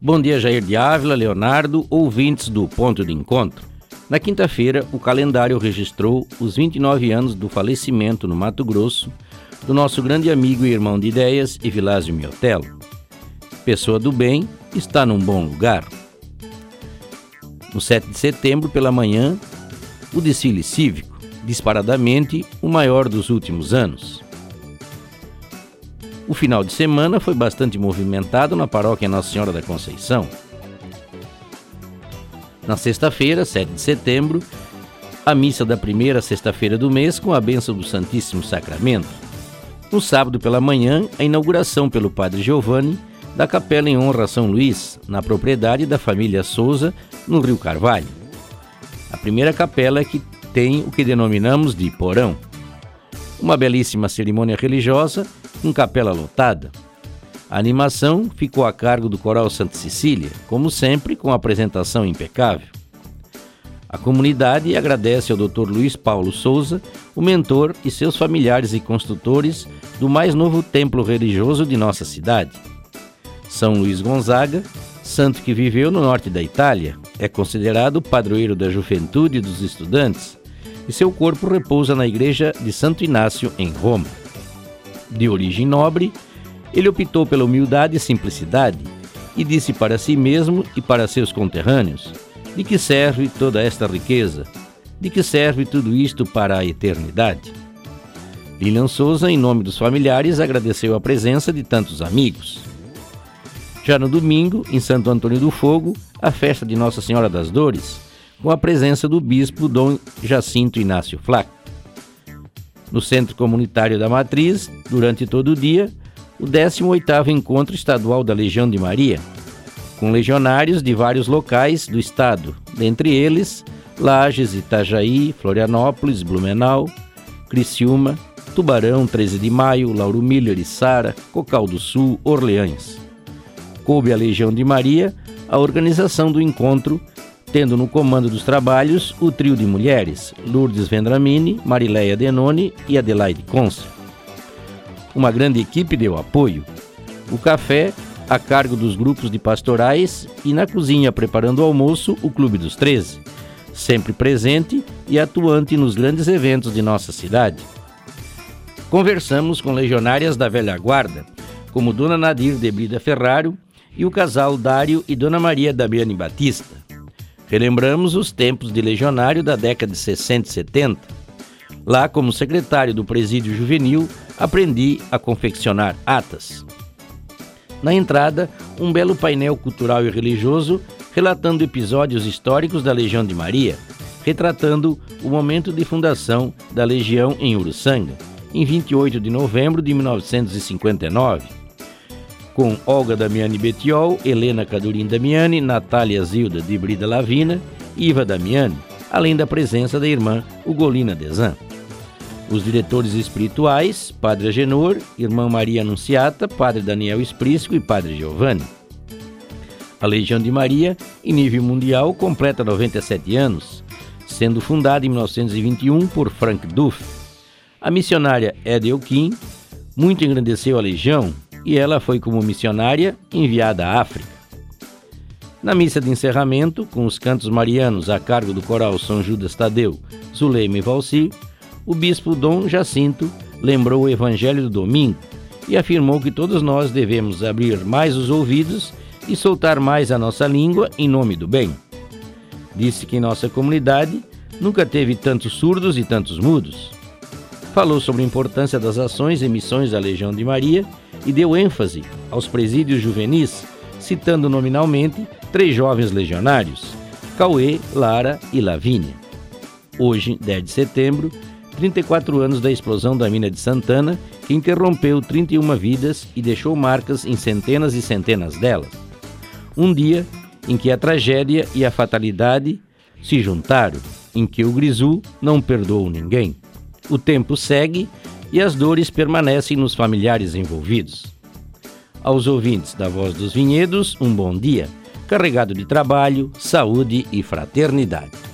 Bom dia, Jair de Ávila, Leonardo, ouvintes do Ponto de Encontro. Na quinta-feira, o calendário registrou os 29 anos do falecimento no Mato Grosso do nosso grande amigo e irmão de ideias, Evilásio Miotelo. Pessoa do bem, está num bom lugar. No 7 de setembro, pela manhã, o desfile cívico, disparadamente o maior dos últimos anos. O final de semana foi bastante movimentado na paróquia Nossa Senhora da Conceição. Na sexta-feira, 7 de setembro, a missa da primeira sexta-feira do mês com a bênção do Santíssimo Sacramento. No sábado pela manhã, a inauguração pelo Padre Giovanni da Capela em Honra a São Luís, na propriedade da família Souza, no Rio Carvalho. A primeira capela que tem o que denominamos de porão. Uma belíssima cerimônia religiosa com capela lotada. A animação ficou a cargo do Coral Santa Cecília, como sempre, com apresentação impecável. A comunidade agradece ao Dr. Luiz Paulo Souza, o mentor e seus familiares e construtores do mais novo templo religioso de nossa cidade. São Luís Gonzaga, santo que viveu no norte da Itália, é considerado padroeiro da juventude e dos estudantes, e seu corpo repousa na igreja de Santo Inácio, em Roma. De origem nobre, ele optou pela humildade e simplicidade e disse para si mesmo e para seus conterrâneos: de que serve toda esta riqueza? De que serve tudo isto para a eternidade? Lilian Souza, em nome dos familiares, agradeceu a presença de tantos amigos. Já no domingo, em Santo Antônio do Fogo, a festa de Nossa Senhora das Dores, com a presença do bispo Dom Jacinto Inácio Flac. No Centro Comunitário da Matriz, durante todo o dia, o 18º Encontro Estadual da Legião de Maria, com legionários de vários locais do estado, dentre eles Lages, Itajaí, Florianópolis, Blumenau, Criciúma, Tubarão, 13 de Maio, Lauro Miller, Içara, Cocal do Sul, Orleans. Coube à Legião de Maria a organização do encontro, tendo no comando dos trabalhos o trio de mulheres, Lourdes Vendramini, Marileia Denoni e Adelaide Conce. Uma grande equipe deu apoio. O café a cargo dos grupos de pastorais e na cozinha preparando o almoço o Clube dos 13, sempre presente e atuante nos grandes eventos de nossa cidade. Conversamos com legionárias da velha guarda, como Dona Nadir de Brida Ferraro e o casal Dário e Dona Maria Damiani Batista. Relembramos os tempos de legionário da década de 60 e 70. Lá, como secretário do Presídio Juvenil, aprendi a confeccionar atas. Na entrada, um belo painel cultural e religioso relatando episódios históricos da Legião de Maria, retratando o momento de fundação da Legião em Uruçanga, em 28 de novembro de 1959. Com Olga Damiani Betiol, Helena Cadurim Damiani, Natália Zilda de Brida Lavina e Iva Damiani, além da presença da irmã Ugolina Desan. Os diretores espirituais, Padre Agenor, Irmã Maria Anunciata, Padre Daniel Esprícico e Padre Giovanni. A Legião de Maria, em nível mundial, completa 97 anos, sendo fundada em 1921 por Frank Duff. A missionária Edel Kim muito engrandeceu a Legião e ela foi como missionária enviada à África. Na missa de encerramento, com os cantos marianos a cargo do coral São Judas Tadeu, Zuleima e Valci, o bispo Dom Jacinto lembrou o Evangelho do domingo e afirmou que todos nós devemos abrir mais os ouvidos e soltar mais a nossa língua em nome do bem. Disse que em nossa comunidade nunca teve tantos surdos e tantos mudos. Falou sobre a importância das ações e missões da Legião de Maria e deu ênfase aos presídios juvenis, citando nominalmente 3 jovens legionários, Cauê, Lara e Lavínia. Hoje, 10 de setembro, 34 anos da explosão da mina de Santana, que interrompeu 31 vidas e deixou marcas em centenas e centenas delas. Um dia em que a tragédia e a fatalidade se juntaram, em que o Grisu não perdoou ninguém. O tempo segue e as dores permanecem nos familiares envolvidos. Aos ouvintes da Voz dos Vinhedos, um bom dia, carregado de trabalho, saúde e fraternidade.